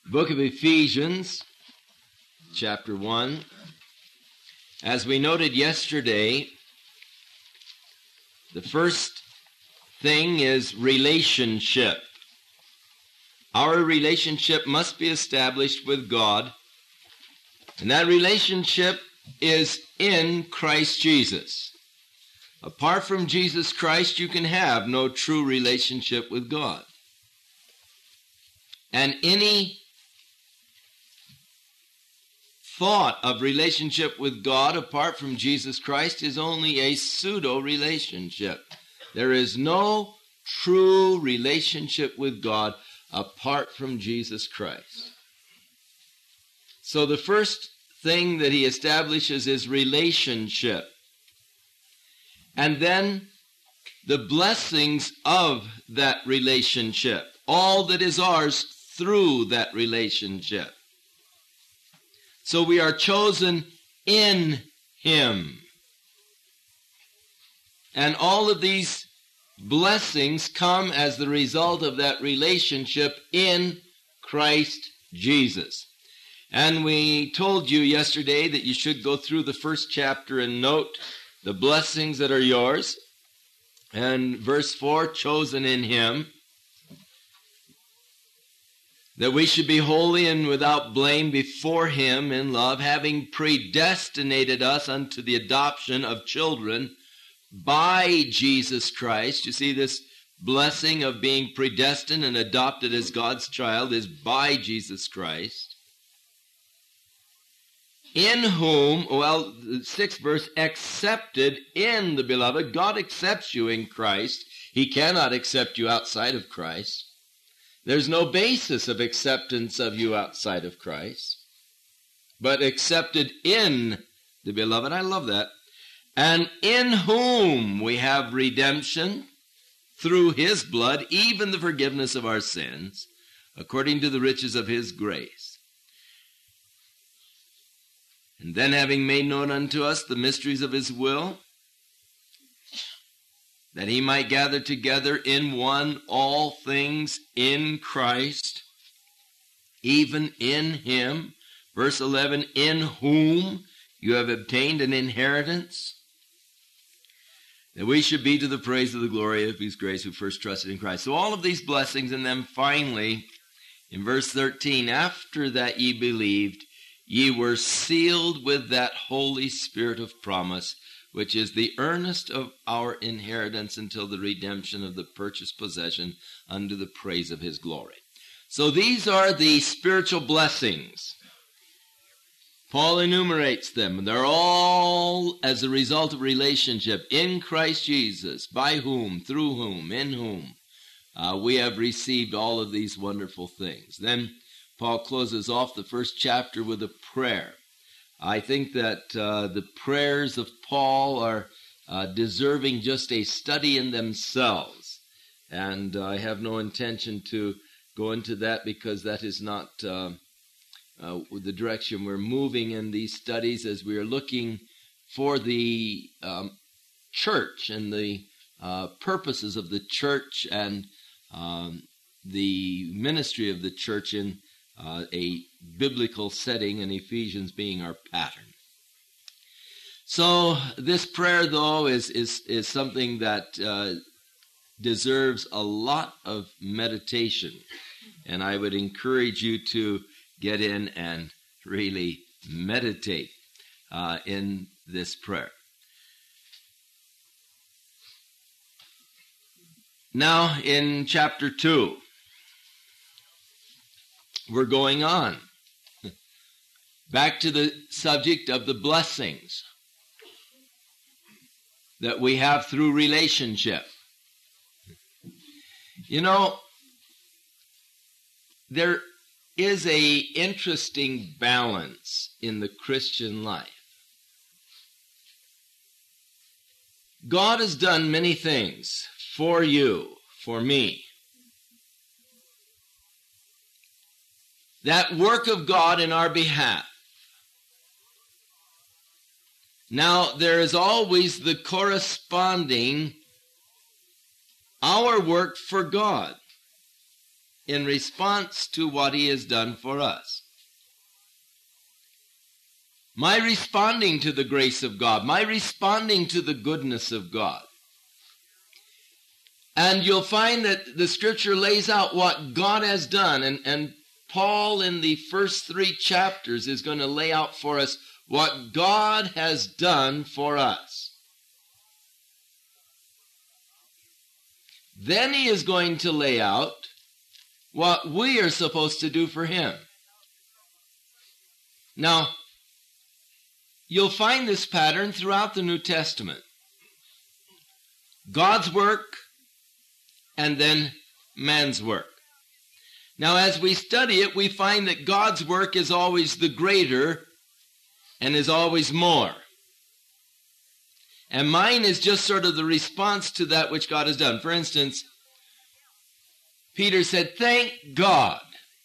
Book of Ephesians, chapter 1. As we noted yesterday, the first thing is relationship. Our relationship must be established with God, and that relationship is in Christ Jesus. Apart from Jesus Christ, you can have no true relationship with God. And any thought of relationship with God apart from Jesus Christ is only a pseudo-relationship. There is no true relationship with God apart from Jesus Christ. So the first thing that he establishes is relationship. And then the blessings of that relationship, all that is ours through that relationship. So we are chosen in him. And all of these blessings come as the result of that relationship in Christ Jesus. And we told you yesterday that you should go through the first chapter and note the blessings that are yours. And verse 4, chosen in him, that we should be holy and without blame before him in love, having predestinated us unto the adoption of children by Jesus Christ. You see, this blessing of being predestined and adopted as God's child is by Jesus Christ. In whom, well, the 6th verse, accepted in the beloved. God accepts you in Christ. He cannot accept you outside of Christ. There's no basis of acceptance of you outside of Christ, but accepted in the beloved. I love that. And in whom we have redemption through his blood, even the forgiveness of our sins, according to the riches of his grace. And then having made known unto us the mysteries of his will, that he might gather together in one all things in Christ, even in him. Verse 11, in whom you have obtained an inheritance, that we should be to the praise of the glory of his grace who first trusted in Christ. So all of these blessings, and then finally, in verse 13, after that ye believed, ye were sealed with that Holy Spirit of promise, which is the earnest of our inheritance until the redemption of the purchased possession unto the praise of his glory. So these are the spiritual blessings. Paul enumerates them, and they're all as a result of relationship in Christ Jesus, by whom, through whom, in whom we have received all of these wonderful things. Then Paul closes off the first chapter with a prayer. I think that the prayers of Paul are deserving just a study in themselves. And I have no intention to go into that because that is not the direction we're moving in these studies as we are looking for the church and the purposes of the church and the ministry of the church in a biblical setting, and Ephesians being our pattern. So this prayer, though, is something that deserves a lot of meditation, and I would encourage you to get in and really meditate in this prayer. Now, in chapter 2, we're going on back to the subject of the blessings that we have through relationship. You know, there is an interesting balance in the Christian life. God has done many things for you, for me. That work of God in our behalf. Now, there is always the corresponding our work for God. in response to what he has done for us. My responding to the grace of God, my responding to the goodness of God. And you'll find that the scripture lays out what God has done, and Paul in the first 3 chapters is going to lay out for us what God has done for us. Then he is going to lay out what we are supposed to do for him. Now, you'll find this pattern throughout the New Testament. God's work and then man's work. Now, as we study it, we find that God's work is always the greater and is always more. And mine is just sort of the response to that which God has done. For instance, Peter said, "Thank God,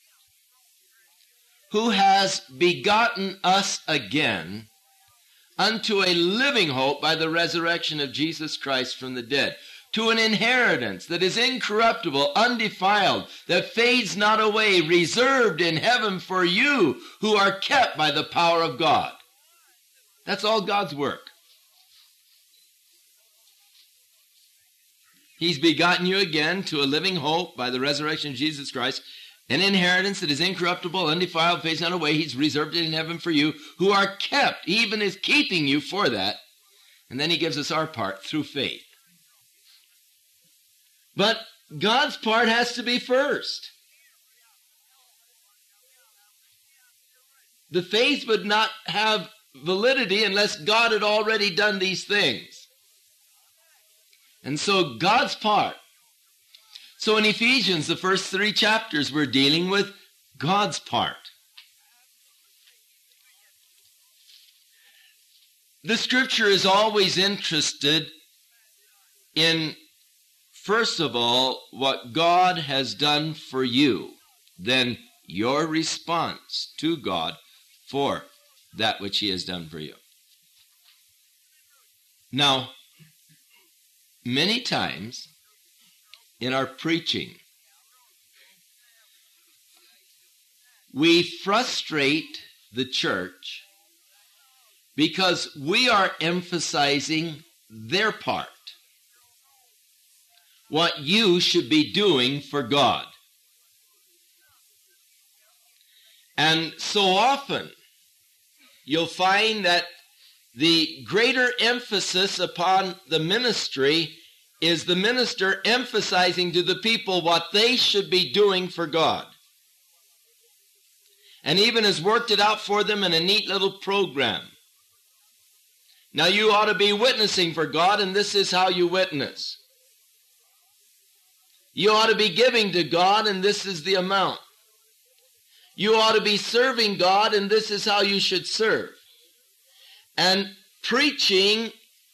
who has begotten us again unto a living hope by the resurrection of Jesus Christ from the dead, to an inheritance that is incorruptible, undefiled, that fades not away, reserved in heaven for you who are kept by the power of God." That's all God's work. He's begotten you again to a living hope by the resurrection of Jesus Christ, an inheritance that is incorruptible, undefiled, fades not away. He's reserved it in heaven for you who are kept. He even is keeping you for that. And then he gives us our part through faith. But God's part has to be first. The faith would not have validity unless God had already done these things. And so God's part. So in Ephesians, the first 3 chapters, we're dealing with God's part. The scripture is always interested in, first of all, what God has done for you, then your response to God for that which he has done for you. Now, many times in our preaching, we frustrate the church because we are emphasizing their part, what you should be doing for God. And so often, you'll find that the greater emphasis upon the ministry is the minister emphasizing to the people what they should be doing for God. And even has worked it out for them in a neat little program. Now you ought to be witnessing for God, and this is how you witness. You ought to be giving to God, and this is the amount. You ought to be serving God, and this is how you should serve. And preaching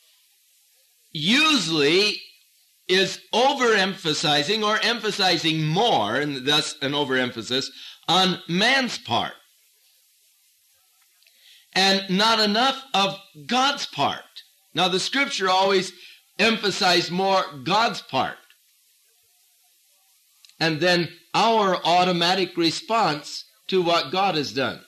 usually is overemphasizing or emphasizing more, and thus an overemphasis, on man's part. And not enough of God's part. Now the scripture always emphasized more God's part. And then our automatic response to what God has done.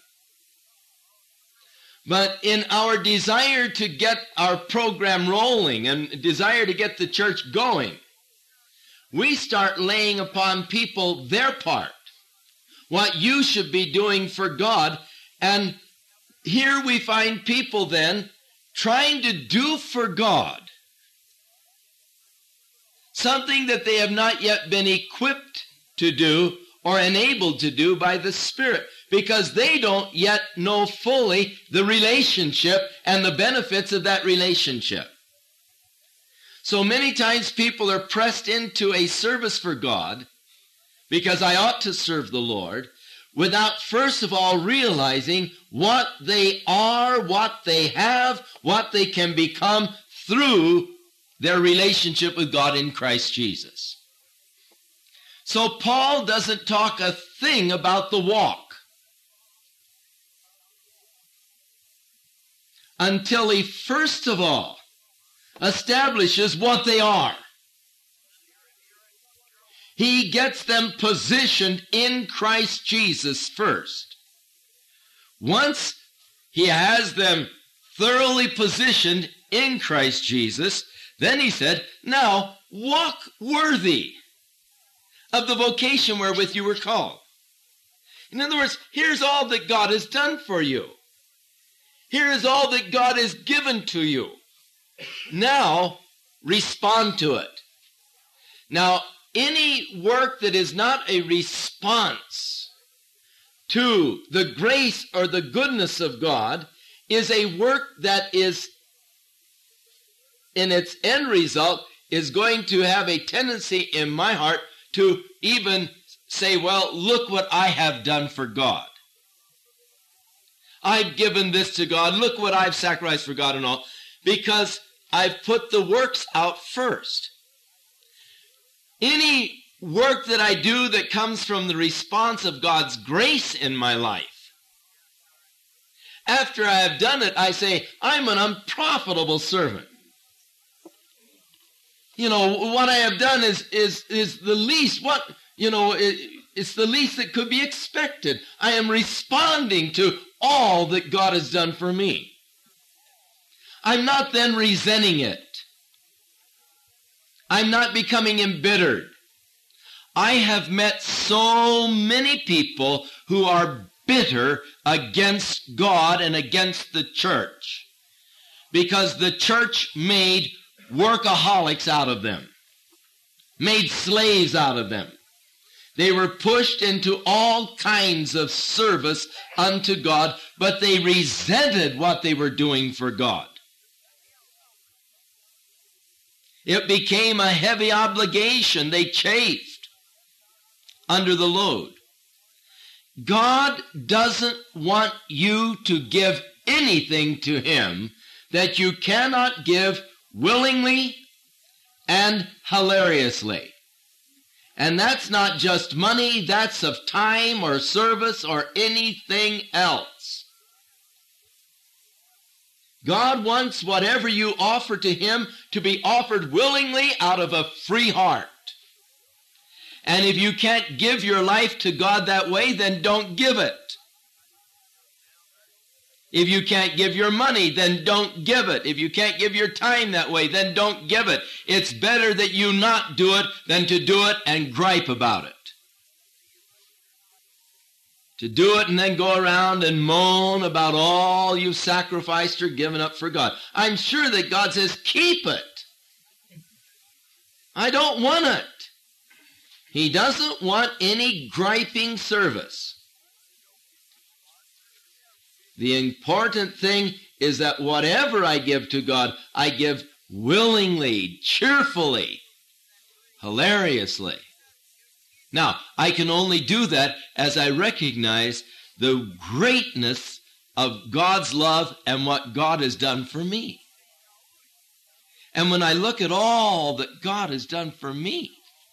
But in our desire to get our program rolling and desire to get the church going, we start laying upon people their part, what you should be doing for God. And here we find people then trying to do for God something that they have not yet been equipped to do or enabled to do by the Spirit, because they don't yet know fully the relationship and the benefits of that relationship. So many times people are pressed into a service for God because I ought to serve the Lord without first of all realizing what they are, what they have, what they can become through their relationship with God in Christ Jesus. So Paul doesn't talk a thing about the walk until he first of all establishes what they are. He gets them positioned in Christ Jesus first. Once he has them thoroughly positioned in Christ Jesus, then he said, now walk worthy of the vocation wherewith you were called. In other words, here's all that God has done for you. Here is all that God has given to you. Now, respond to it. Now, any work that is not a response to the grace or the goodness of God is a work that is, in its end result, is going to have a tendency in my heart to even say, well, look what I have done for God. I've given this to God. Look what I've sacrificed for God and all. Because I've put the works out first. Any work that I do that comes from the response of God's grace in my life, after I have done it, I say, I'm an unprofitable servant. You know, what I have done is the least, it's the least that could be expected. I am responding to all that God has done for me. I'm not then resenting it. I'm not becoming embittered. I have met so many people who are bitter against God and against the church because the church made workaholics out of them, made slaves out of them. They were pushed into all kinds of service unto God, but they resented what they were doing for God. It became a heavy obligation. They chafed under the load. God doesn't want you to give anything to him that you cannot give willingly and hilariously. And that's not just money, that's of time or service or anything else. God wants whatever you offer to him to be offered willingly out of a free heart. And if you can't give your life to God that way, then don't give it. If you can't give your money, then don't give it. If you can't give your time that way, then don't give it. It's better that you not do it than to do it and gripe about it. To do it and then go around and moan about all you've sacrificed or given up for God. I'm sure that God says, keep it. I don't want it. He doesn't want any griping service. The important thing is that whatever I give to God, I give willingly, cheerfully, hilariously. Now, I can only do that as I recognize the greatness of God's love and what God has done for me. And when I look at all that God has done for me,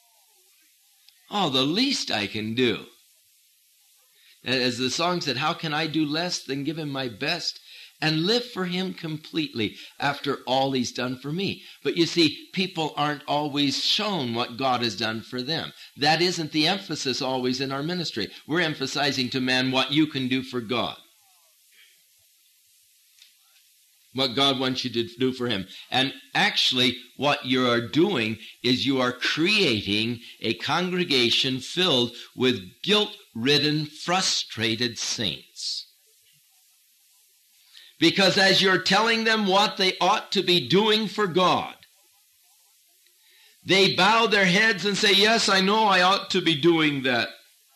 the least I can do. As the song said, how can I do less than give him my best and live for him completely after all he's done for me? But you see, people aren't always shown what God has done for them. That isn't the emphasis always in our ministry. We're emphasizing to man what you can do for God. What God wants you to do for him. And actually, what you are doing is you are creating a congregation filled with guilt-ridden, frustrated saints. Because as you're telling them what they ought to be doing for God, they bow their heads and say, yes, I know I ought to be doing that.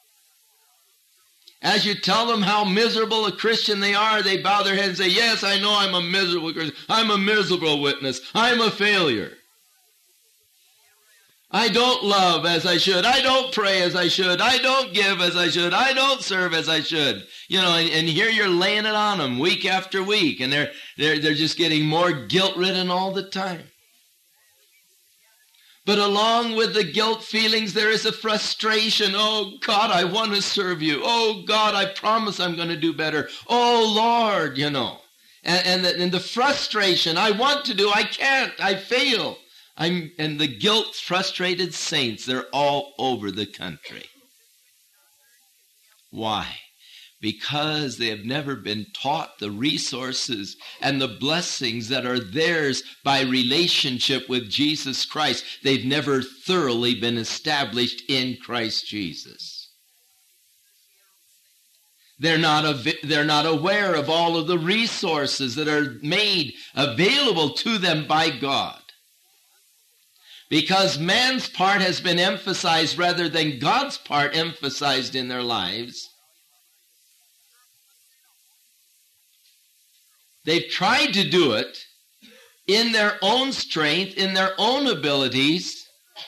As you tell them how miserable a Christian they are, they bow their heads and say, yes, I know I'm a miserable Christian. I'm a miserable witness. I'm a failure. I don't love as I should. I don't pray as I should. I don't give as I should. I don't serve as I should. You know, and here you're laying it on them week after week, and they're just getting more guilt-ridden all the time. But along with the guilt feelings, there is a frustration. Oh, God, I want to serve you. Oh, God, I promise I'm going to do better. Oh, Lord, you know. And the frustration, I want to do, I can't, I fail. And the guilt-frustrated saints, they're all over the country. Why? Because they have never been taught the resources and the blessings that are theirs by relationship with Jesus Christ. They've never thoroughly been established in Christ Jesus. They're not aware of all of the resources that are made available to them by God. Because man's part has been emphasized rather than God's part emphasized in their lives, they've tried to do it in their own strength, in their own abilities,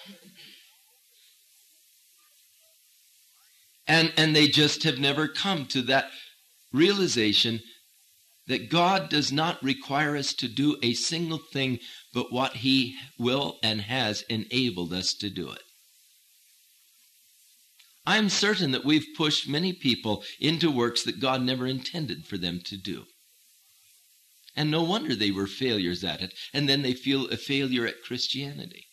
and they just have never come to that realization that God does not require us to do a single thing but what he will and has enabled us to do it. I'm certain that we've pushed many people into works that God never intended for them to do. And no wonder they were failures at it, and then they feel a failure at Christianity.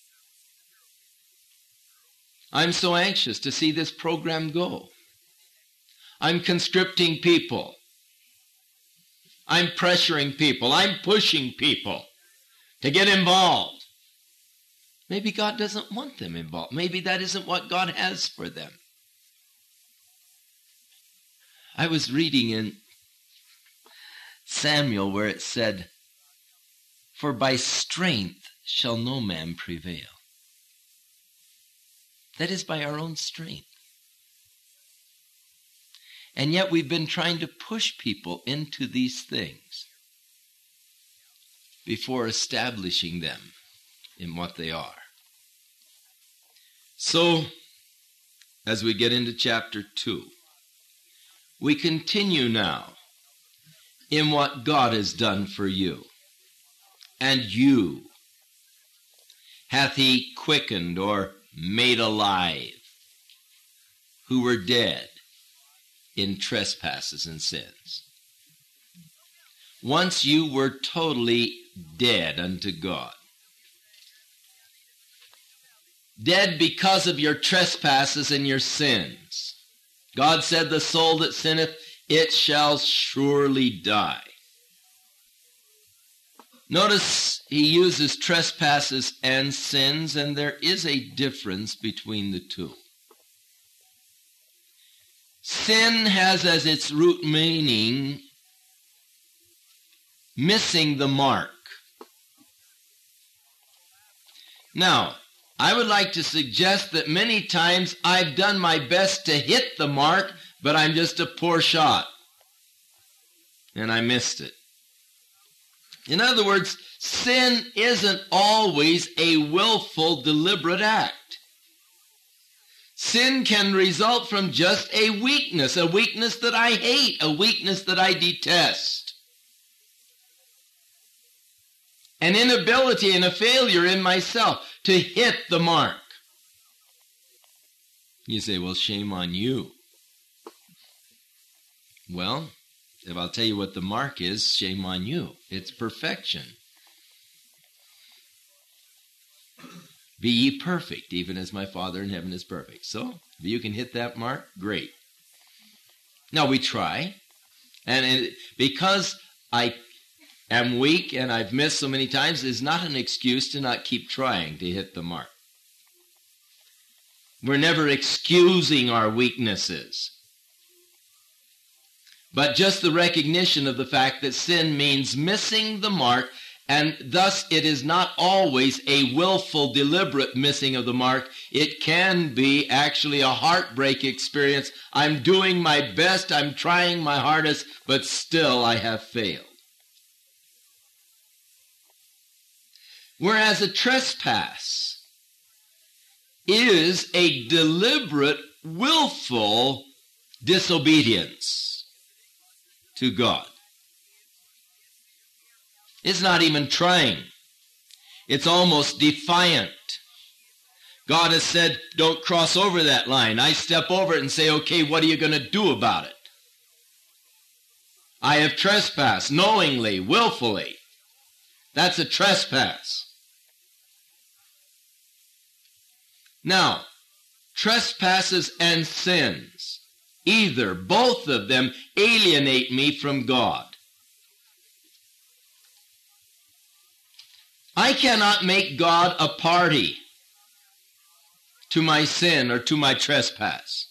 I'm so anxious to see this program go. I'm conscripting people. I'm pressuring people. I'm pushing people to get involved. Maybe God doesn't want them involved. Maybe that isn't what God has for them. I was reading in Samuel where it said, "For by strength shall no man prevail." That is by our own strength. And yet we've been trying to push people into these things before establishing them in what they are. So, as we get into chapter 2, we continue now in what God has done for you. And you hath he quickened or made alive, who were dead in trespasses and sins. Once you were totally dead unto God. Dead because of your trespasses and your sins. God said, "The soul that sinneth, it shall surely die." Notice he uses trespasses and sins, and there is a difference between the two. Sin has as its root meaning missing the mark. Now, I would like to suggest that many times I've done my best to hit the mark, but I'm just a poor shot. And I missed it. In other words, sin isn't always a willful, deliberate act. Sin can result from just a weakness that I hate, a weakness that I detest. An inability and a failure in myself to hit the mark. You say, "Well, shame on you." Well, if I'll tell you what the mark is, shame on you. It's perfection. Be ye perfect, even as my Father in heaven is perfect. So, if you can hit that mark, great. Now, we try. And because I am weak and I've missed so many times is not an excuse to not keep trying to hit the mark. We're never excusing our weaknesses. But just the recognition of the fact that sin means missing the mark, and thus it is not always a willful, deliberate missing of the mark. It can be actually a heartbreak experience. I'm doing my best, I'm trying my hardest, but still I have failed. Whereas a trespass is a deliberate, willful disobedience to God. It's not even trying. It's almost defiant. God has said, don't cross over that line. I step over it and say, okay, what are you going to do about it? I have trespassed knowingly, willfully. That's a trespass. Now, trespasses and sins, both of them alienate me from God. I cannot make God a party to my sin or to my trespass.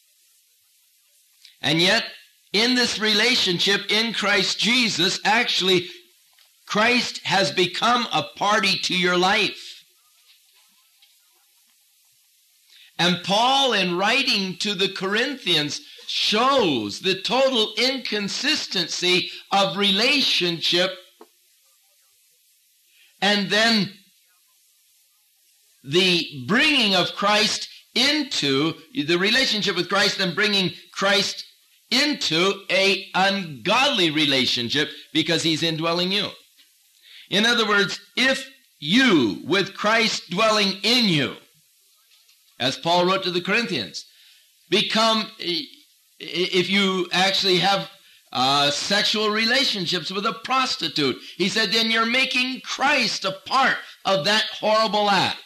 And yet, in this relationship in Christ Jesus, actually, Christ has become a party to your life. And Paul, in writing to the Corinthians, shows the total inconsistency of relationship, and then the bringing of Christ into the relationship with Christ and bringing Christ into an ungodly relationship because he's indwelling you. In other words, if you, with Christ dwelling in you, as Paul wrote to the Corinthians, if you actually have sexual relationships with a prostitute, he said, then you're making Christ a part of that horrible act.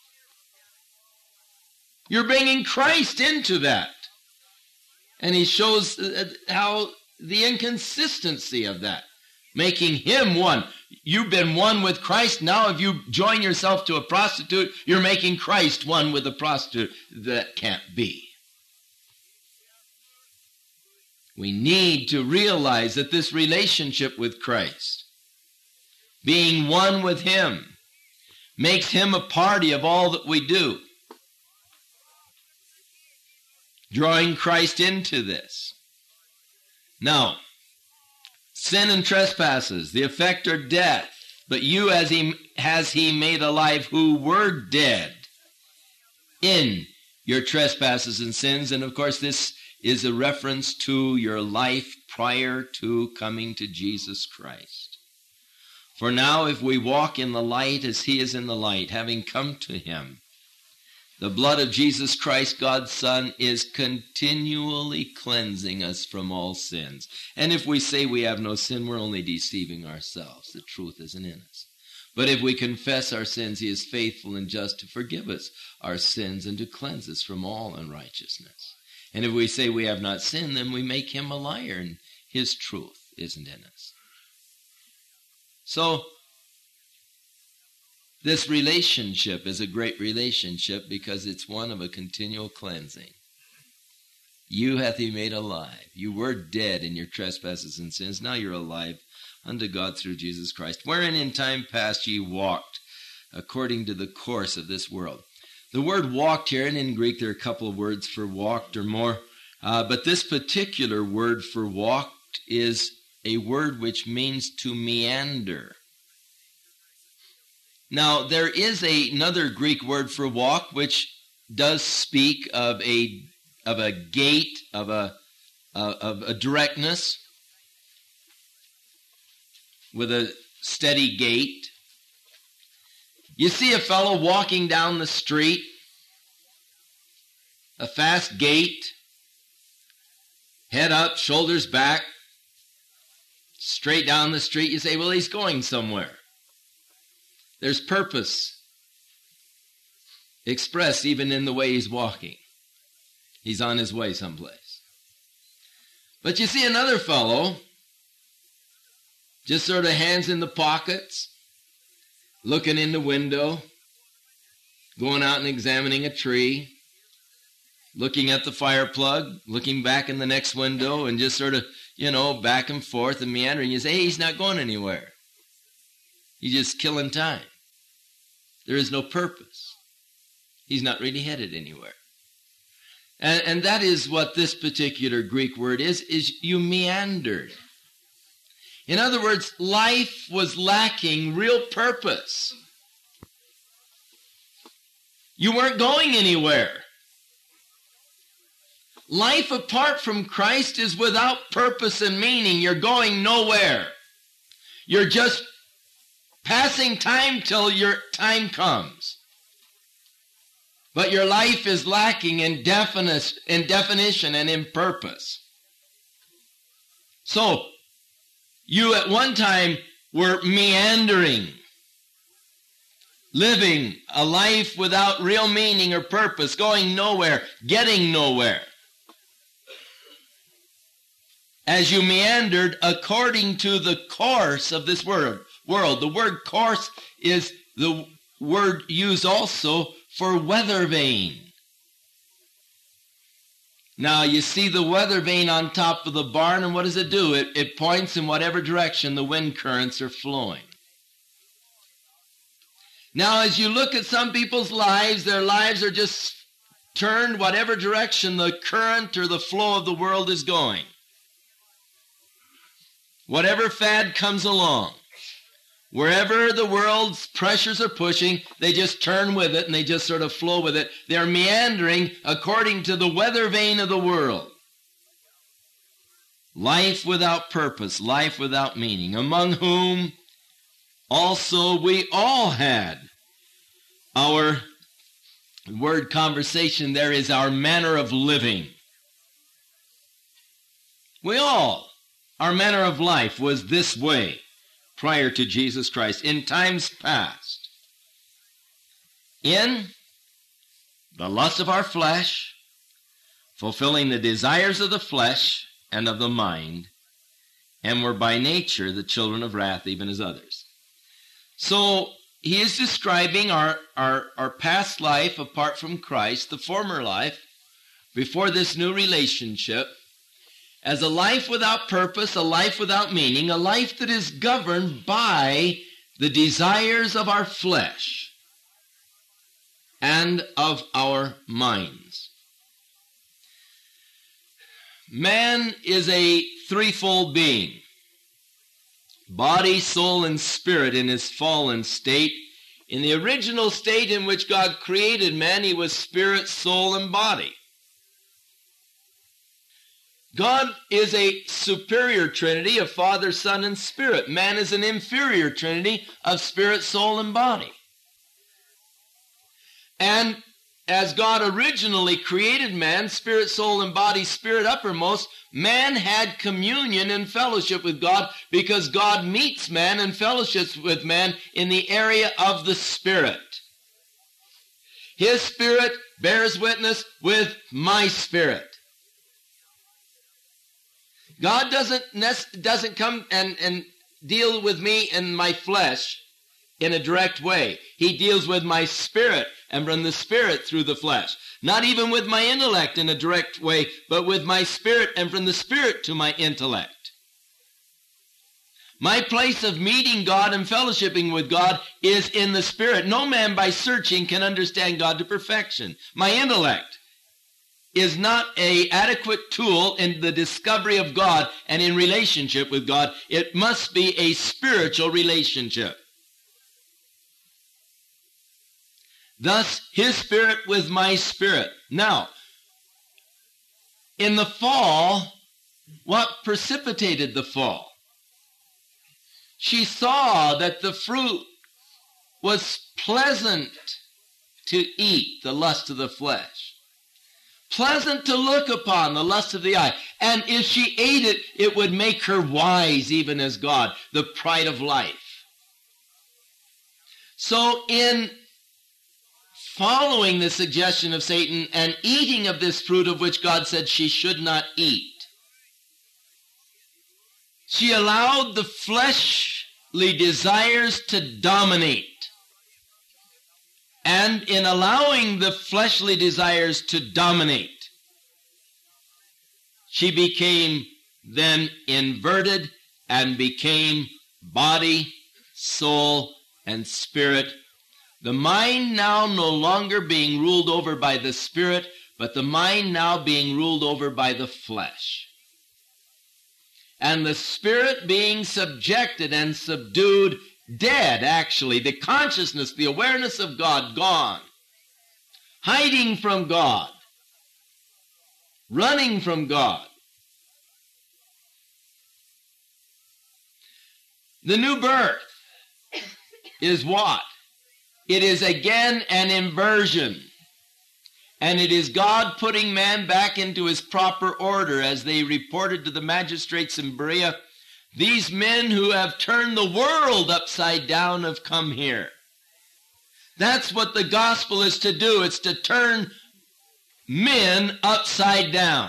You're bringing Christ into that. And he shows how the inconsistency of that. Making him one. You've been one with Christ. Now if you join yourself to a prostitute, you're making Christ one with a prostitute. That can't be. We need to realize that this relationship with Christ, being one with him, makes him a party of all that we do. Drawing Christ into this. Now, sin and trespasses, the effect are death. But you has he made alive who were dead in your trespasses and sins. And of course, this is a reference to your life prior to coming to Jesus Christ. For now, if we walk in the light as he is in the light, having come to him, the blood of Jesus Christ, God's Son, is continually cleansing us from all sins. And if we say we have no sin, we're only deceiving ourselves. The truth isn't in us. But if we confess our sins, he is faithful and just to forgive us our sins and to cleanse us from all unrighteousness. And if we say we have not sinned, then we make him a liar, and his truth isn't in us. So, this relationship is a great relationship because it's one of a continual cleansing. You hath he made alive. You were dead in your trespasses and sins. Now you're alive unto God through Jesus Christ, wherein in time past ye walked according to the course of this world. The word walked here, and in Greek there are a couple of words for walked or more, but this particular word for walked is a word which means to meander. Now, there is another Greek word for walk which does speak of a gait, of a directness, with a steady gait. You see a fellow walking down the street, a fast gait, head up, shoulders back, straight down the street. You say, well, he's going somewhere. There's purpose expressed even in the way he's walking. He's on his way someplace. But you see another fellow, just sort of hands in the pockets, looking in the window, going out and examining a tree, looking at the fire plug, looking back in the next window, and just sort of, back and forth and meandering. You say, hey, he's not going anywhere. He's just killing time. There is no purpose. He's not really headed anywhere. And that is what this particular Greek word is you meandered. In other words, life was lacking real purpose. You weren't going anywhere. Life apart from Christ is without purpose and meaning. You're going nowhere. You're just passing time till your time comes. But your life is lacking in definition and in purpose. So, you at one time were meandering, living a life without real meaning or purpose, going nowhere, getting nowhere. As you meandered according to the course of this world. The word course is the word used also for weather vane. Now you see the weather vane on top of the barn, and what does it do? It points in whatever direction the wind currents are flowing. Now as you look at some people's lives, their lives are just turned whatever direction the current or the flow of the world is going. Whatever fad comes along, wherever the world's pressures are pushing, they just turn with it and they just sort of flow with it. They're meandering according to the weather vane of the world. Life without purpose, life without meaning, among whom also we all had. Our word conversation there is our manner of living. Our manner of life was this way prior to Jesus Christ, in times past. In the lust of our flesh, fulfilling the desires of the flesh and of the mind, and were by nature the children of wrath, even as others. So he is describing our past life apart from Christ, the former life, before this new relationship, as a life without purpose, a life without meaning, a life that is governed by the desires of our flesh and of our minds. Man is a threefold being: body, soul, and spirit in his fallen state. In the original state in which God created man, he was spirit, soul, and body. God is a superior trinity of Father, Son, and Spirit. Man is an inferior trinity of spirit, soul, and body. And as God originally created man, spirit, soul, and body, spirit uppermost, man had communion and fellowship with God because God meets man and fellowships with man in the area of the spirit. His spirit bears witness with my spirit. God doesn't come and deal with me in my flesh in a direct way. He deals with my spirit and from the spirit through the flesh. Not even with my intellect in a direct way, but with my spirit and from the spirit to my intellect. My place of meeting God and fellowshipping with God is in the spirit. No man by searching can understand God to perfection. My intellect is not an adequate tool in the discovery of God and in relationship with God. It must be a spiritual relationship. Thus, his spirit with my spirit. Now, in the fall, what precipitated the fall? She saw that the fruit was pleasant to eat, the lust of the flesh. Pleasant to look upon, the lust of the eye. And if she ate it, it would make her wise, even as God, the pride of life. So in following the suggestion of Satan and eating of this fruit of which God said she should not eat, she allowed the fleshly desires to dominate. And in allowing the fleshly desires to dominate, she became then inverted and became body, soul, and spirit. The mind now no longer being ruled over by the spirit, but the mind now being ruled over by the flesh. And the spirit being subjected and subdued, dead, actually, the consciousness, the awareness of God gone, hiding from God, running from God. The new birth is what? It is again an inversion. And it is God putting man back into his proper order, as they reported to the magistrates in Berea. These men who have turned the world upside down have come here. That's what the gospel is to do. It's to turn men upside down.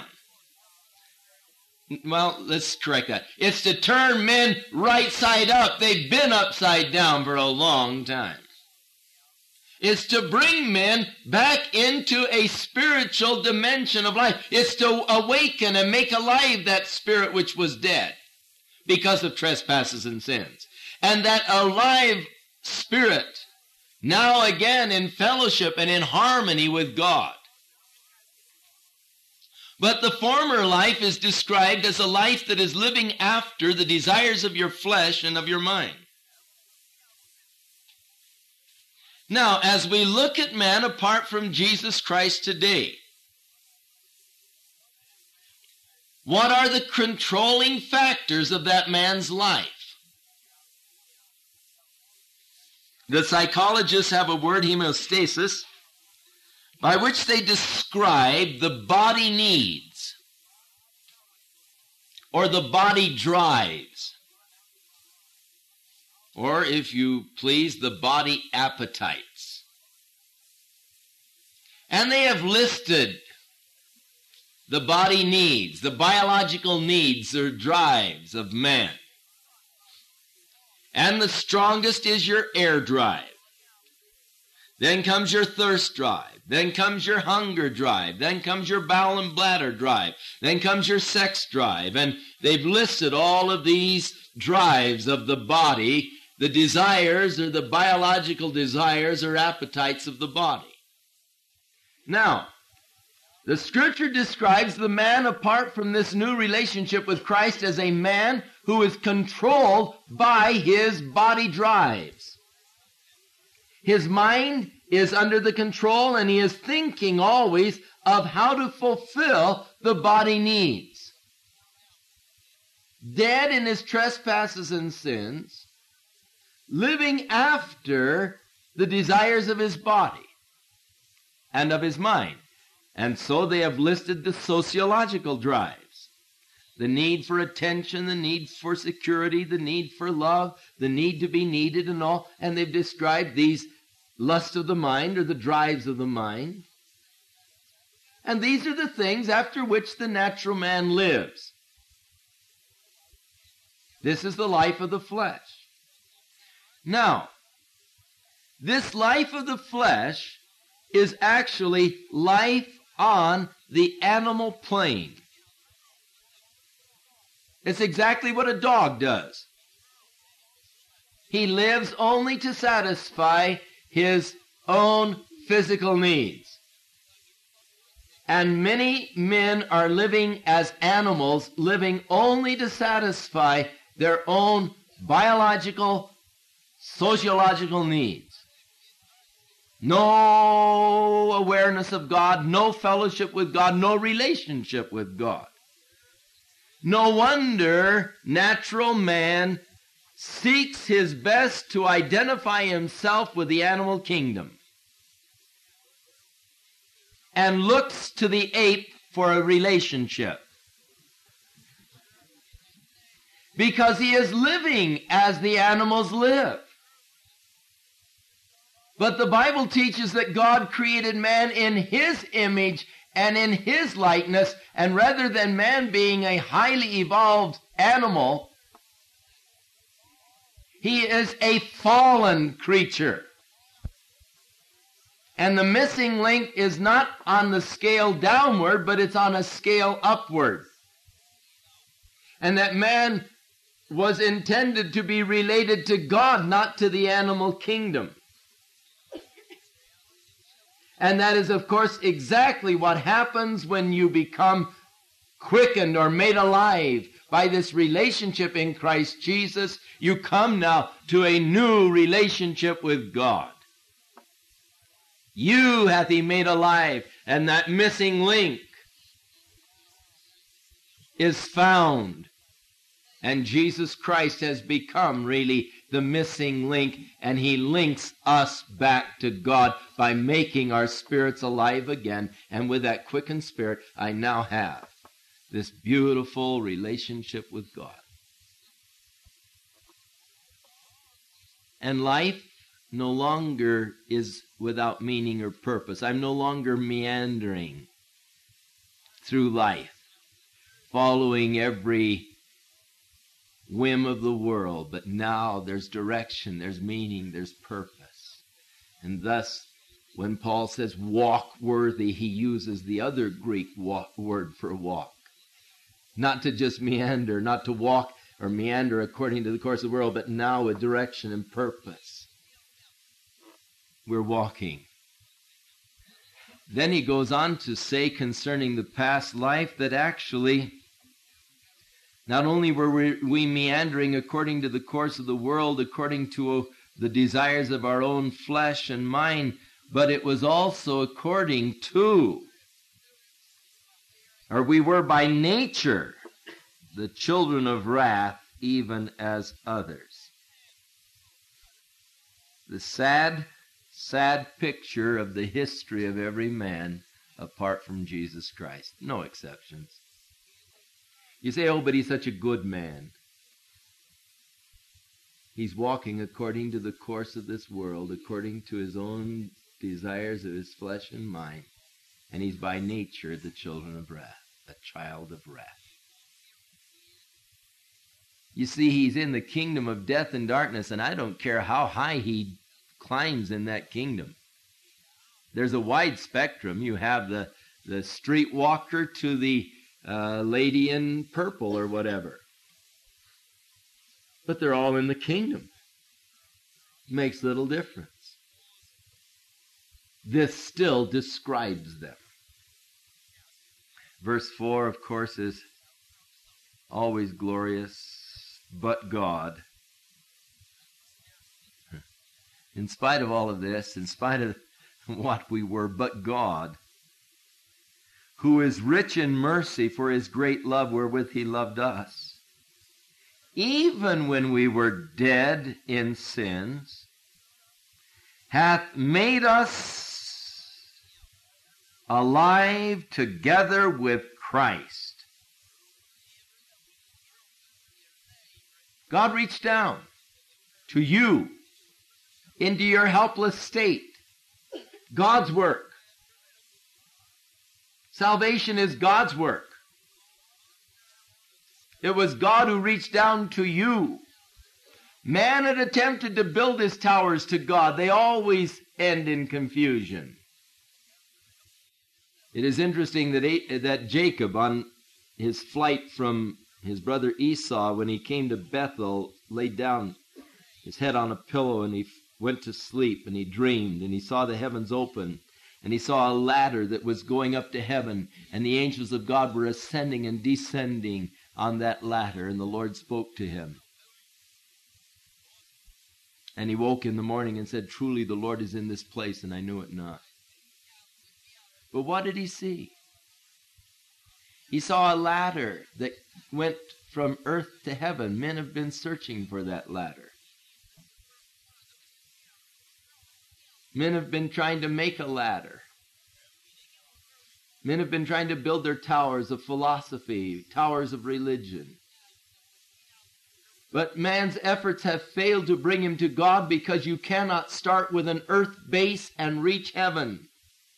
Well, let's correct that. It's to turn men right side up. They've been upside down for a long time. It's to bring men back into a spiritual dimension of life. It's to awaken and make alive that spirit which was dead because of trespasses and sins. And that alive spirit, now again in fellowship and in harmony with God. But the former life is described as a life that is living after the desires of your flesh and of your mind. Now, as we look at man apart from Jesus Christ today, what are the controlling factors of that man's life? The psychologists have a word, homeostasis, by which they describe the body needs or the body drives, or, if you please, the body appetites. And they have listed the body needs, the biological needs or drives of man. And the strongest is your air drive. Then comes your thirst drive. Then comes your hunger drive. Then comes your bowel and bladder drive. Then comes your sex drive. And they've listed all of these drives of the body, the desires or the biological desires or appetites of the body. Now, the Scripture describes the man apart from this new relationship with Christ as a man who is controlled by his body drives. His mind is under the control, and he is thinking always of how to fulfill the body needs. Dead in his trespasses and sins, living after the desires of his body and of his mind. And so they have listed the sociological drives. The need for attention, the need for security, the need for love, the need to be needed and all. And they've described these lust of the mind or the drives of the mind. And these are the things after which the natural man lives. This is the life of the flesh. Now, this life of the flesh is actually life on the animal plane. It's exactly what a dog does. He lives only to satisfy his own physical needs. And many men are living as animals, living only to satisfy their own biological, sociological needs. No awareness of God, no fellowship with God, no relationship with God. No wonder natural man seeks his best to identify himself with the animal kingdom and looks to the ape for a relationship, because he is living as the animals live. But the Bible teaches that God created man in his image and in his likeness, and rather than man being a highly evolved animal, he is a fallen creature. And the missing link is not on the scale downward, but it's on a scale upward. And that man was intended to be related to God, not to the animal kingdom. And that is, of course, exactly what happens when you become quickened or made alive by this relationship in Christ Jesus. You come now to a new relationship with God. You hath he made alive, and that missing link is found. And Jesus Christ has become really the missing link, and he links us back to God by making our spirits alive again. And with that quickened spirit, I now have this beautiful relationship with God. And life no longer is without meaning or purpose. I'm no longer meandering through life, following every whim of the world, but now there's direction, there's meaning, there's purpose. And thus, when Paul says walk worthy, he uses the other Greek word for walk. Not to just meander, not to walk or meander according to the course of the world, but now with direction and purpose. We're walking. Then he goes on to say concerning the past life that actually not only were we meandering according to the course of the world, according to the desires of our own flesh and mind, but it was also according to, or we were by nature, the children of wrath, even as others. The sad picture of the history of every man apart from Jesus Christ. No exceptions. You say, oh, but he's such a good man. He's walking according to the course of this world, according to his own desires of his flesh and mind. And he's by nature the children of wrath, a child of wrath. You see, he's in the kingdom of death and darkness, and I don't care how high he climbs in that kingdom. There's a wide spectrum. You have the streetwalker to the lady in purple or whatever. But they're all in the kingdom. Makes little difference. This still describes them. Verse 4, of course, is always glorious, but God. In spite of all of this, in spite of what we were, but God, who is rich in mercy for his great love wherewith he loved us, even when we were dead in sins, hath made us alive together with Christ. God reached down to you into your helpless state. God's work. Salvation is God's work. It was God who reached down to you. Man had attempted to build his towers to God. They always end in confusion. It is interesting that Jacob, on his flight from his brother Esau, when he came to Bethel, laid down his head on a pillow and he went to sleep, and he dreamed, and he saw the heavens open, and he saw a ladder that was going up to heaven, and the angels of God were ascending and descending on that ladder, and the Lord spoke to him. And he woke in the morning and said, truly the Lord is in this place, and I knew it not. But what did he see? He saw a ladder that went from earth to heaven. Men have been searching for that ladder. Men have been trying to make a ladder. Men have been trying to build their towers of philosophy, towers of religion. But man's efforts have failed to bring him to God, because you cannot start with an earth base and reach heaven.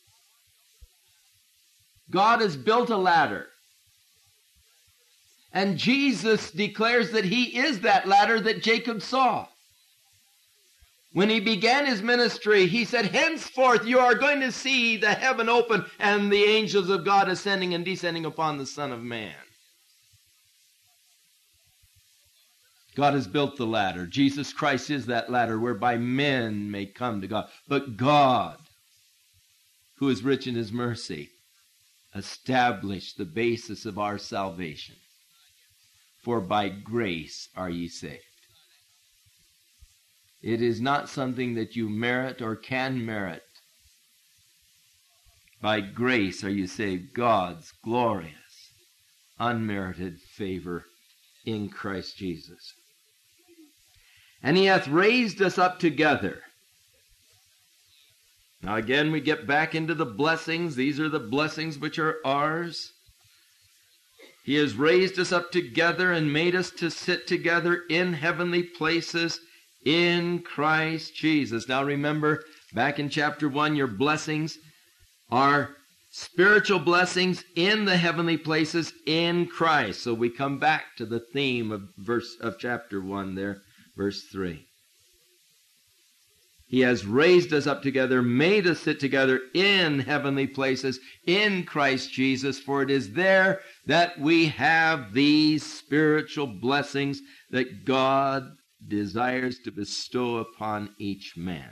God has built a ladder. And Jesus declares that he is that ladder that Jacob saw. When he began his ministry, he said, henceforth you are going to see the heaven open and the angels of God ascending and descending upon the Son of Man. God has built the ladder. Jesus Christ is that ladder whereby men may come to God. But God, who is rich in his mercy, established the basis of our salvation. For by grace are ye saved. It is not something that you merit or can merit. By grace are you saved, God's glorious, unmerited favor in Christ Jesus. And he hath raised us up together. Now again we get back into the blessings. These are the blessings which are ours. He has raised us up together and made us to sit together in heavenly places in Christ Jesus. Now remember, back in chapter 1, your blessings are spiritual blessings in the heavenly places in Christ. So we come back to the theme of chapter 1 there, verse 3. He has raised us up together, made us sit together in heavenly places in Christ Jesus, for it is there that we have these spiritual blessings that God desires to bestow upon each man.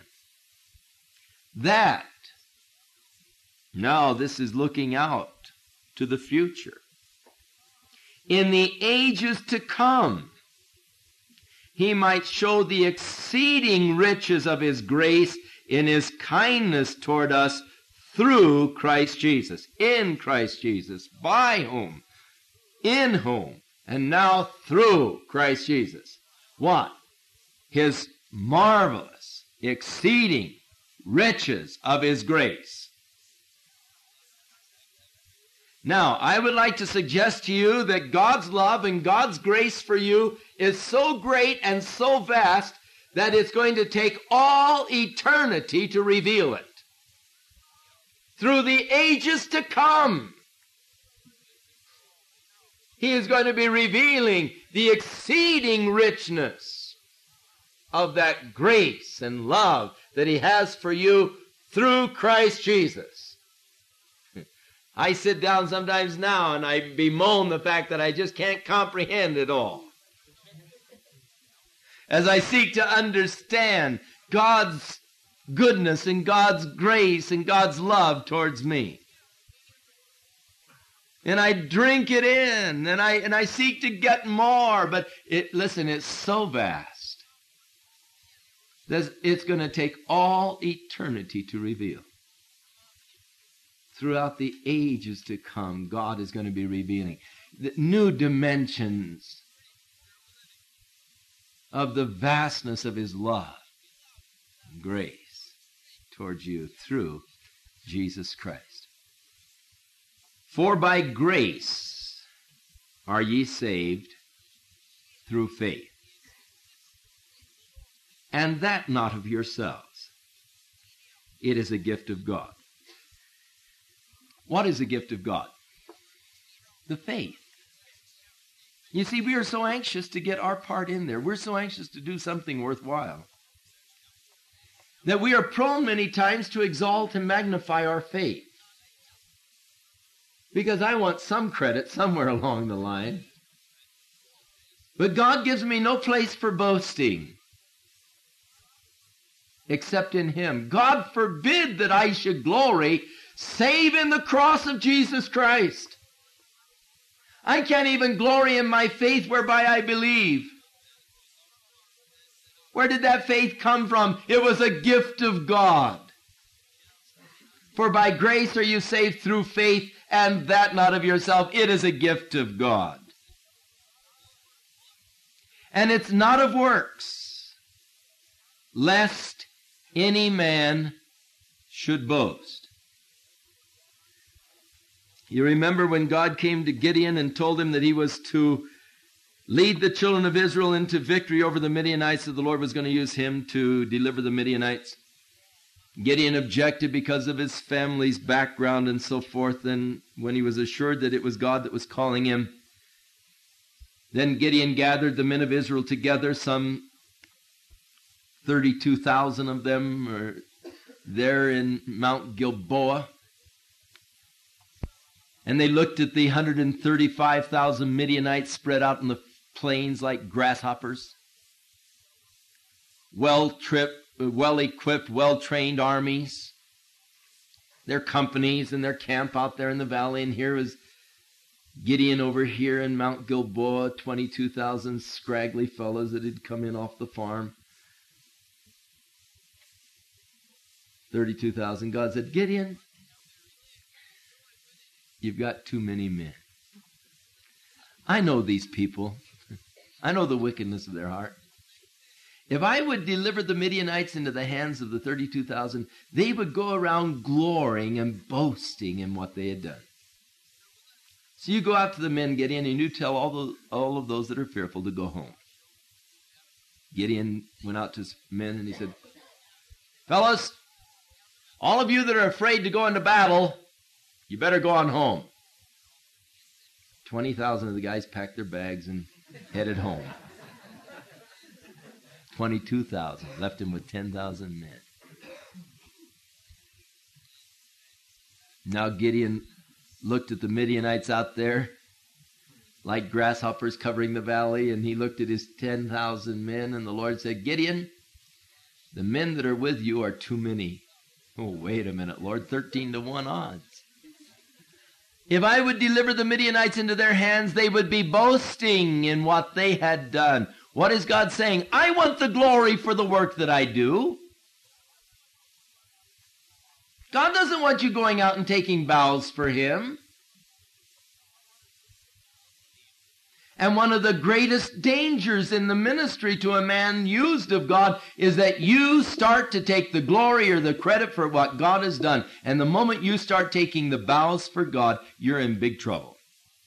Now this is looking out to the future. In the ages to come, he might show the exceeding riches of his grace in his kindness toward us through Christ Jesus, in Christ Jesus, by whom, in whom, and now through Christ Jesus. What? His marvelous, exceeding riches of his grace. Now, I would like to suggest to you that God's love and God's grace for you is so great and so vast that it's going to take all eternity to reveal it. Through the ages to come, he is going to be revealing the exceeding richness of that grace and love that he has for you through Christ Jesus. I sit down sometimes now and I bemoan the fact that I just can't comprehend it all. As I seek to understand God's goodness and God's grace and God's love towards me. And I drink it in and I seek to get more, but listen, it's so vast that it's going to take all eternity to reveal. Throughout the ages to come, God is going to be revealing the new dimensions of the vastness of his love and grace towards you through Jesus Christ. For by grace are ye saved through faith, and that not of yourselves. It is a gift of God. What is the gift of God? The faith. You see, we are so anxious to get our part in there. We're so anxious to do something worthwhile that we are prone many times to exalt and magnify our faith. Because I want some credit somewhere along the line. But God gives me no place for boasting except in him. God forbid that I should glory save in the cross of Jesus Christ. I can't even glory in my faith whereby I believe. Where did that faith come from? It was a gift of God. For by grace are you saved through faith, and that not of yourself. It is a gift of God. And it's not of works, lest any man should boast. You remember when God came to Gideon and told him that he was to lead the children of Israel into victory over the Midianites, that the Lord was going to use him to deliver the Midianites? Gideon objected because of his family's background and so forth. And when he was assured that it was God that was calling him, then Gideon gathered the men of Israel together. Some 32,000 of them are there in Mount Gilboa. And they looked at the 135,000 Midianites spread out in the plains like grasshoppers. Well-equipped, well-trained armies. Their companies and their camp out there in the valley. And here was Gideon over here in Mount Gilboa, 22,000 scraggly fellows that had come in off the farm. 32,000. God said, Gideon, you've got too many men. I know these people. I know the wickedness of their heart. If I would deliver the Midianites into the hands of the 32,000, they would go around glorying and boasting in what they had done. So you go out to the men, Gideon, and you tell all of those that are fearful to go home. Gideon went out to his men and he said, fellas, all of you that are afraid to go into battle, you better go on home. 20,000 of the guys packed their bags and headed home. 22,000 left him with 10,000 men. Now Gideon looked at the Midianites out there like grasshoppers covering the valley, and he looked at his 10,000 men, and the Lord said, Gideon, the men that are with you are too many. Oh, wait a minute, Lord, 13-1 odds. If I would deliver the Midianites into their hands, they would be boasting in what they had done. What is God saying? I want the glory for the work that I do. God doesn't want you going out and taking vows for Him. And one of the greatest dangers in the ministry to a man used of God is that you start to take the glory or the credit for what God has done. And the moment you start taking the vows for God, you're in big trouble.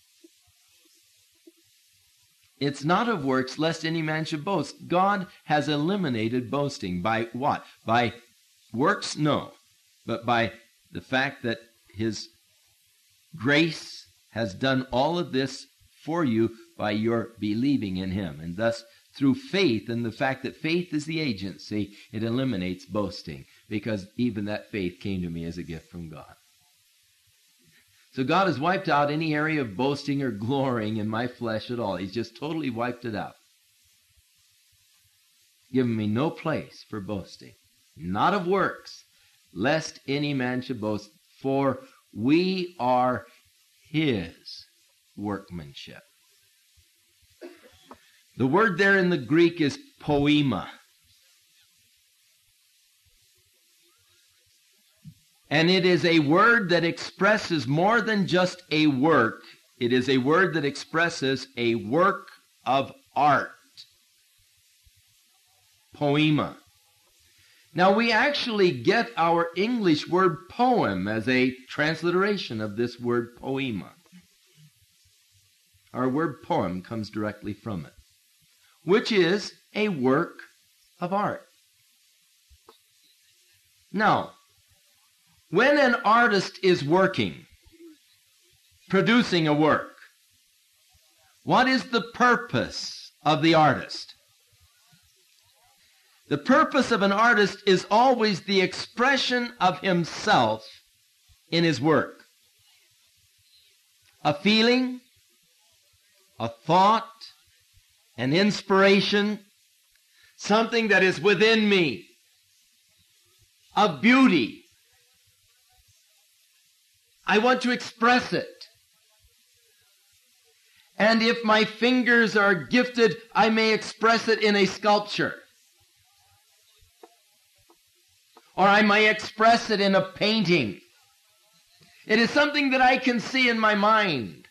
It's not of works, lest any man should boast. God has eliminated boasting. By what? By works? No. But by the fact that His grace has done all of this for you by your believing in Him. And thus, through faith, and the fact that faith is the agency, it eliminates boasting, because even that faith came to me as a gift from God. So God has wiped out any area of boasting or glorying in my flesh at all. He's just totally wiped it out. Given me no place for boasting. Not of works, lest any man should boast, for we are His workmanship. The word there in the Greek is poema. And it is a word that expresses more than just a work. It is a word that expresses a work of art. Poema. Now we actually get our English word poem as a transliteration of this word poema. Our word poem comes directly from it, which is a work of art. Now, when an artist is working, producing a work, what is the purpose of the artist? The purpose of an artist is always the expression of himself in his work. A feeling, a thought, an inspiration, something that is within me, of beauty. I want to express it. And if my fingers are gifted, I may express it in a sculpture. Or I may express it in a painting. It is something that I can see in my mind.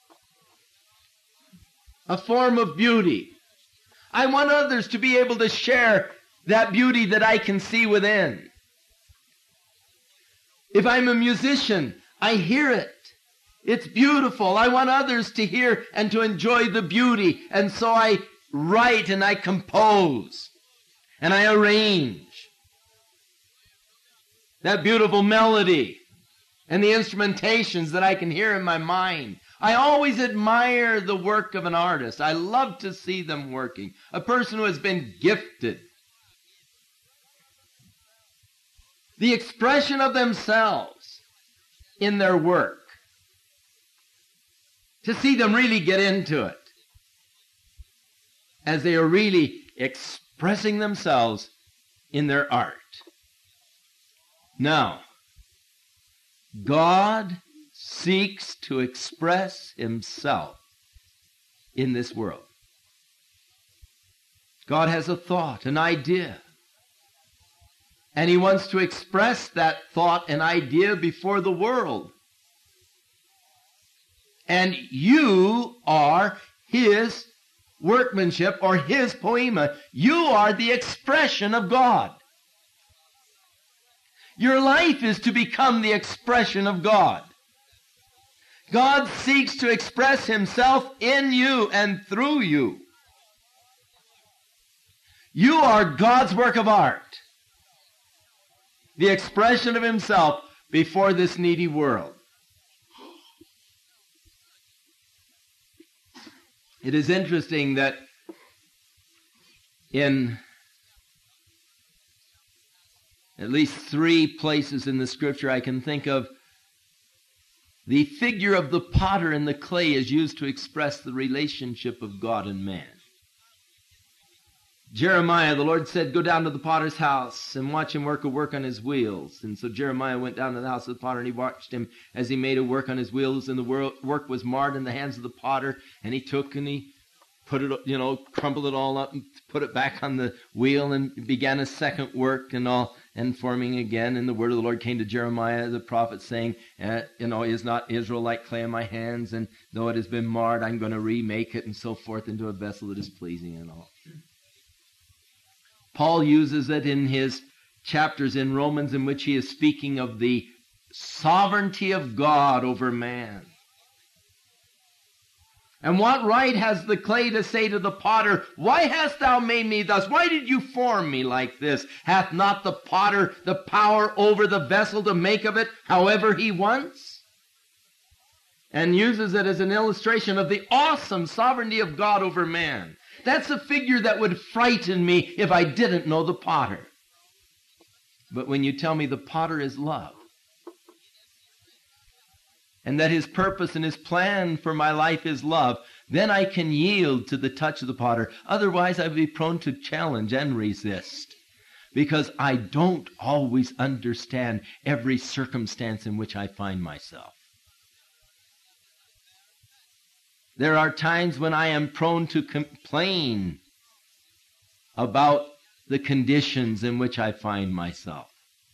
A form of beauty. I want others to be able to share that beauty that I can see within. If I'm a musician, I hear it. It's beautiful. I want others to hear and to enjoy the beauty. And so I write and I compose and I arrange that beautiful melody and the instrumentations that I can hear in my mind. I always admire the work of an artist. I love to see them working. A person who has been gifted. The expression of themselves in their work. To see them really get into it. As they are really expressing themselves in their art. Now, God seeks to express Himself in this world. God has a thought, an idea. And He wants to express that thought and idea before the world. And you are His workmanship or His poema. You are the expression of God. Your life is to become the expression of God. God seeks to express Himself in you and through you. You are God's work of art. The expression of himself before this needy world. It is interesting that in at least 3 places in the Scripture I can think of, the figure of the potter and the clay is used to express the relationship of God and man. Jeremiah, the Lord said, go down to the potter's house and watch him work a work on his wheels. And so Jeremiah went down to the house of the potter, and he watched him as he made a work on his wheels, and the work was marred in the hands of the potter, and he took and he put it, crumpled it all up and put it back on the wheel and began a second work and forming again. And the word of the Lord came to Jeremiah, the prophet, saying, is not Israel like clay in my hands? And though it has been marred, I'm going to remake it and so forth into a vessel that is pleasing and all. Paul uses it in his chapters in Romans in which he is speaking of the sovereignty of God over man. And what right has the clay to say to the potter, why hast thou made me thus? Why did you form me like this? Hath not the potter the power over the vessel to make of it however he wants? And uses it as an illustration of the awesome sovereignty of God over man. That's a figure that would frighten me if I didn't know the potter. But when you tell me the potter is love, and that his purpose and his plan for my life is love, then I can yield to the touch of the potter. Otherwise, I'd be prone to challenge and resist, because I don't always understand every circumstance in which I find myself. There are times when I am prone to complain about the conditions in which I find myself.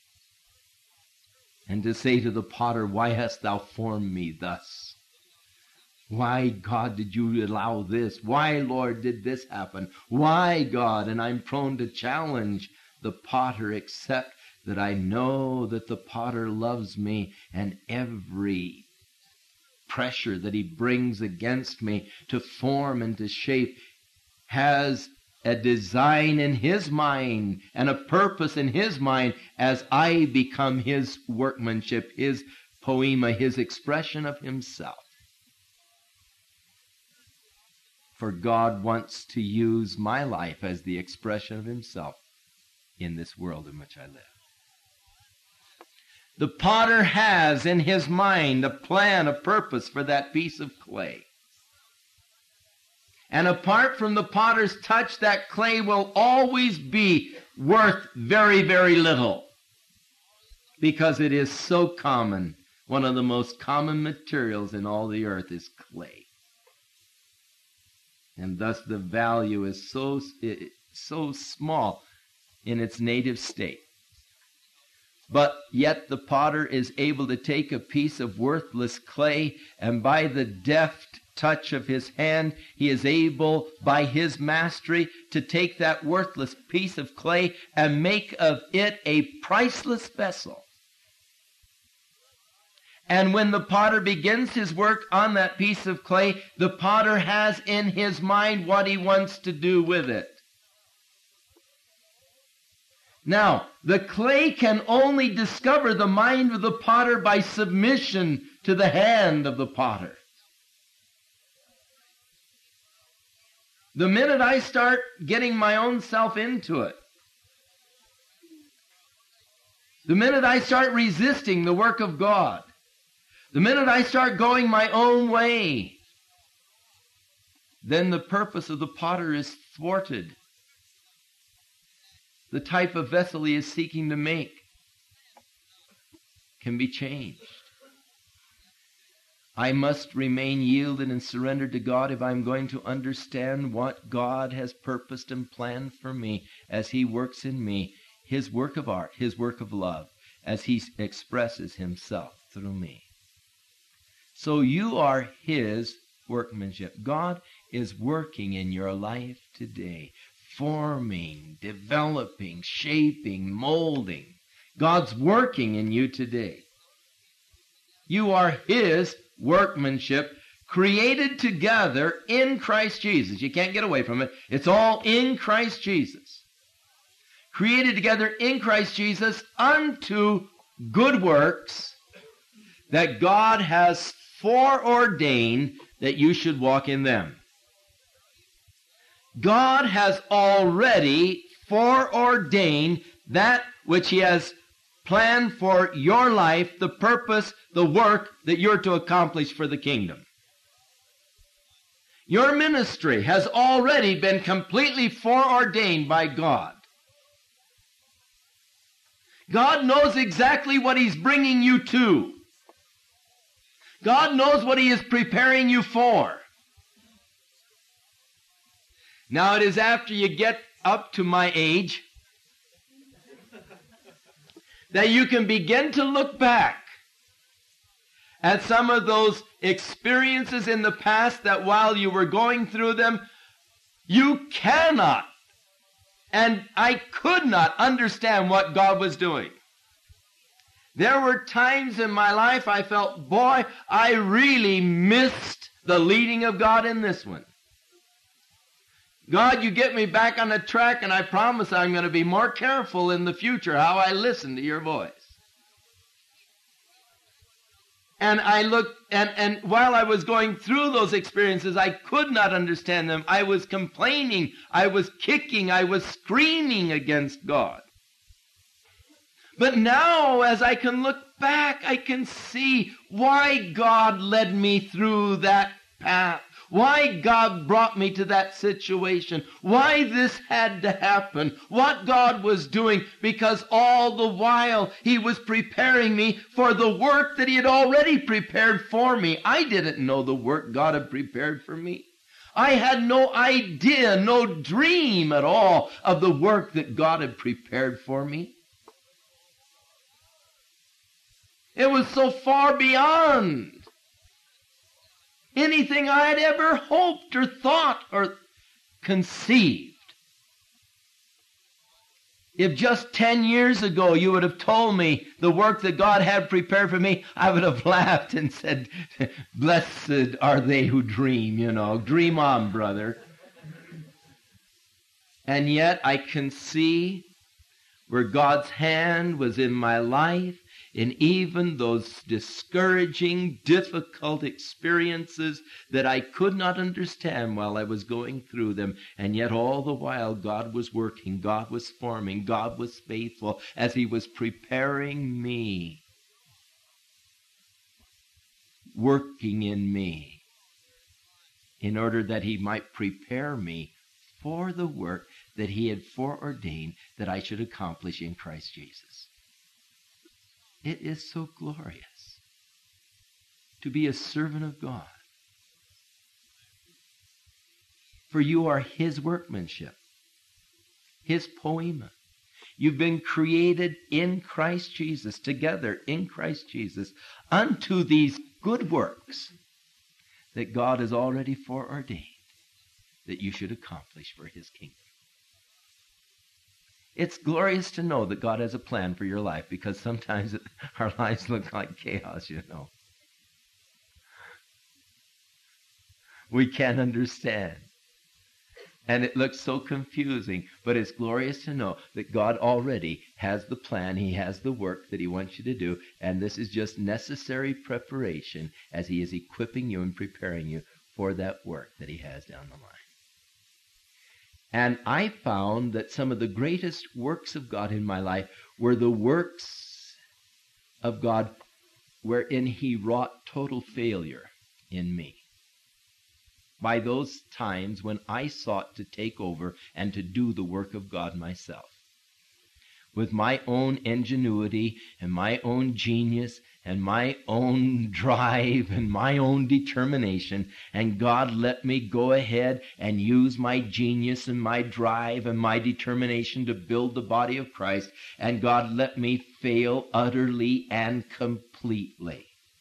And to say to the potter, why hast thou formed me thus? Why, God, did you allow this? Why, Lord, did this happen? Why, God? And I'm prone to challenge the potter, except that I know that the potter loves me, and every pressure that he brings against me to form and to shape has a design in his mind and a purpose in his mind as I become his workmanship, his poema, his expression of himself. For God wants to use my life as the expression of himself in this world in which I live. The potter has in his mind a plan, a purpose for that piece of clay. And apart from the potter's touch, that clay will always be worth very, very little, because it is so common. One of the most common materials in all the earth is clay. And thus the value is so small in its native state. But yet the potter is able to take a piece of worthless clay, and by the deft touch of his hand, he is able, by his mastery, to take that worthless piece of clay and make of it a priceless vessel. And when the potter begins his work on that piece of clay, the potter has in his mind what he wants to do with it. Now, the clay can only discover the mind of the potter by submission to the hand of the potter. The minute I start getting my own self into it, the minute I start resisting the work of God, the minute I start going my own way, then the purpose of the potter is thwarted. The type of vessel he is seeking to make can be changed. I must remain yielded and surrendered to God if I'm going to understand what God has purposed and planned for me as he works in me, his work of art, his work of love, as he expresses himself through me. So you are his workmanship. God is working in your life today, forming, developing, shaping, molding. God's working in you today. You are his workmanship, created together in Christ Jesus. You can't get away from it. It's all in Christ Jesus. created together in Christ Jesus unto good works that God has foreordained that you should walk in them. God has already foreordained that which he has planned for your life, the purpose, the work that you're to accomplish for the kingdom. Your ministry has already been completely foreordained by God. God knows exactly what he's bringing you to. God knows what he is preparing you for. Now it is after you get up to my age that you can begin to look back at some of those experiences in the past that while you were going through them, you cannot and I could not understand what God was doing. There were times in my life I felt, boy, I really missed the leading of God in this one. God, you get me back on the track, and I promise I'm going to be more careful in the future how I listen to your voice. And I looked, and while I was going through those experiences, I could not understand them. I was complaining, I was kicking, I was screaming against God. But now, as I can look back, I can see why God led me through that path. Why God brought me to that situation. Why this had to happen. What God was doing. Because all the while he was preparing me for the work that he had already prepared for me. I didn't know the work God had prepared for me. I had no idea, no dream at all of the work that God had prepared for me. It was so far beyond anything I had ever hoped or thought or conceived. If just 10 years ago you would have told me the work that God had prepared for me, I would have laughed and said, blessed are they who dream, Dream on, brother. And yet I can see where God's hand was in my life, in even those discouraging, difficult experiences that I could not understand while I was going through them. And yet all the while God was working, God was forming, God was faithful as he was preparing me, working in me, in order that he might prepare me for the work that he had foreordained that I should accomplish in Christ Jesus. It is so glorious to be a servant of God. For you are his workmanship, his poema. You've been created in Christ Jesus, together in Christ Jesus, unto these good works that God has already foreordained that you should accomplish for his kingdom. It's glorious to know that God has a plan for your life, because sometimes our lives look like chaos, We can't understand. And it looks so confusing, but it's glorious to know that God already has the plan. He has the work that he wants you to do, and this is just necessary preparation as he is equipping you and preparing you for that work that he has down the line. And I found that some of the greatest works of God in my life were the works of God wherein he wrought total failure in me. By those times when I sought to take over and to do the work of God myself, with my own ingenuity and my own genius and my own drive and my own determination, and God let me go ahead and use my genius and my drive and my determination to build the body of Christ, and God let me fail utterly and completely.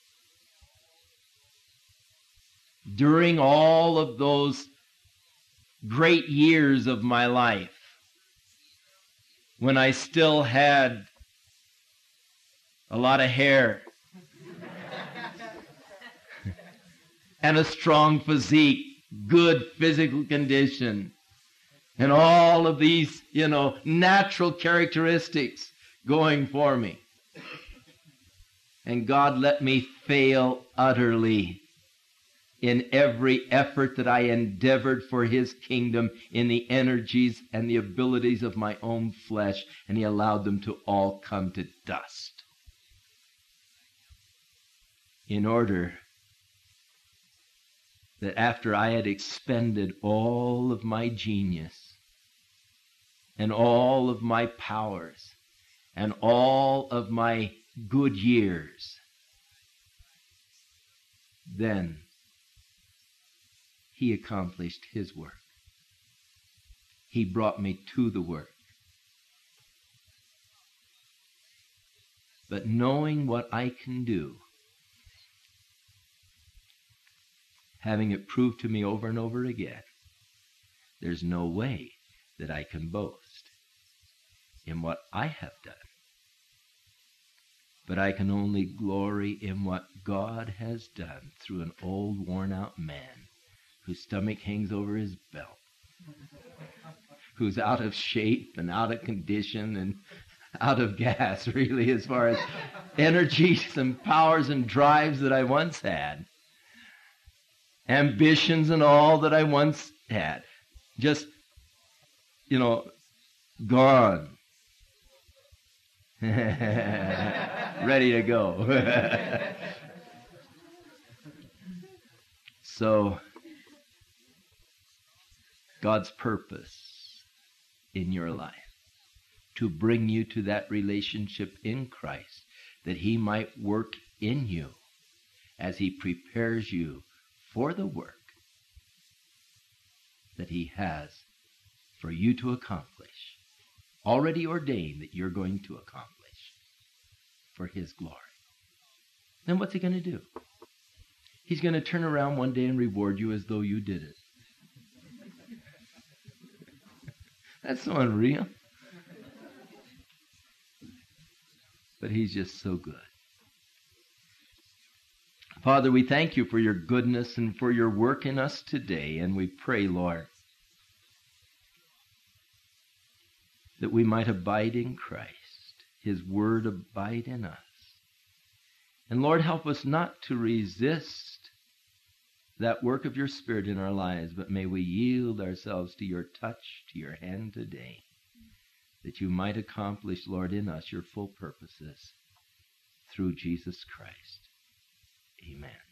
During all of those great years of my life, when I still had a lot of hair and a strong physique, good physical condition, and all of these, natural characteristics going for me. And God let me fail utterly in every effort that I endeavored for His kingdom in the energies and the abilities of my own flesh, and He allowed them to all come to dust. In order that after I had expended all of my genius and all of my powers and all of my good years, then He accomplished His work. He brought me to the work. But knowing what I can do, having it proved to me over and over again, there's no way that I can boast in what I have done. But I can only glory in what God has done through an old, worn-out man whose stomach hangs over his belt, who's out of shape and out of condition and out of gas, really, as far as energies and powers and drives that I once had. Ambitions and all that I once had. Just, gone. Ready to go. So, God's purpose in your life, to bring you to that relationship in Christ, that He might work in you as He prepares you for the work that He has for you to accomplish, already ordained that you're going to accomplish for His glory. Then what's He going to do? He's going to turn around one day and reward you as though you did it. That's so unreal. But He's just so good. Father, we thank You for Your goodness and for Your work in us today, and we pray, Lord, that we might abide in Christ, His word abide in us. And Lord, help us not to resist that work of Your Spirit in our lives, but may we yield ourselves to Your touch, to Your hand today, that You might accomplish, Lord, in us Your full purposes through Jesus Christ. Amen.